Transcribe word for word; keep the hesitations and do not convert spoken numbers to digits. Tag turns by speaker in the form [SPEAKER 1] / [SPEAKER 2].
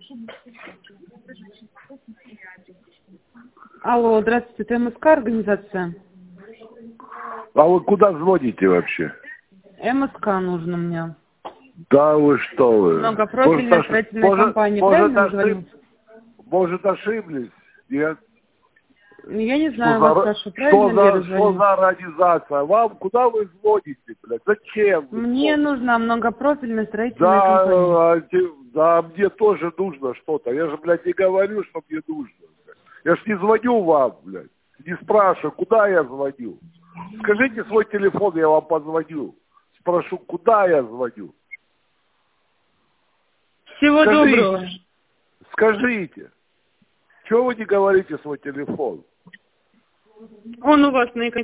[SPEAKER 1] Алло, здравствуйте, это МСК организация?
[SPEAKER 2] А вы куда звоните вообще?
[SPEAKER 1] МСК нужно мне.
[SPEAKER 2] Да вы что вы?
[SPEAKER 1] Многопрофильная строительная
[SPEAKER 2] может,
[SPEAKER 1] компания.
[SPEAKER 2] Может,
[SPEAKER 1] Правильно
[SPEAKER 2] ошиб...
[SPEAKER 1] звоню?
[SPEAKER 2] может ошиблись? Нет?
[SPEAKER 1] Я не
[SPEAKER 2] Что
[SPEAKER 1] знаю,
[SPEAKER 2] за,
[SPEAKER 1] вас спрашиваю,
[SPEAKER 2] что,
[SPEAKER 1] правильно ли я
[SPEAKER 2] за, что
[SPEAKER 1] звоню?
[SPEAKER 2] за организация? Вам куда вы звоните, блядь? Зачем вы
[SPEAKER 1] Мне
[SPEAKER 2] звоните?
[SPEAKER 1] нужна многопрофильная строительная
[SPEAKER 2] Да,
[SPEAKER 1] компания.
[SPEAKER 2] а, те- да, мне тоже нужно что-то. Я же, блядь, не говорю, что мне нужно. Блядь. Я ж не звоню вам, блядь. Не спрашиваю, куда я звоню. Скажите свой телефон, я вам позвоню. Спрошу, куда я звоню.
[SPEAKER 1] Всего
[SPEAKER 2] Скажите,
[SPEAKER 1] доброго.
[SPEAKER 2] скажите. Чего вы не говорите свой телефон?
[SPEAKER 1] Он у вас на экране.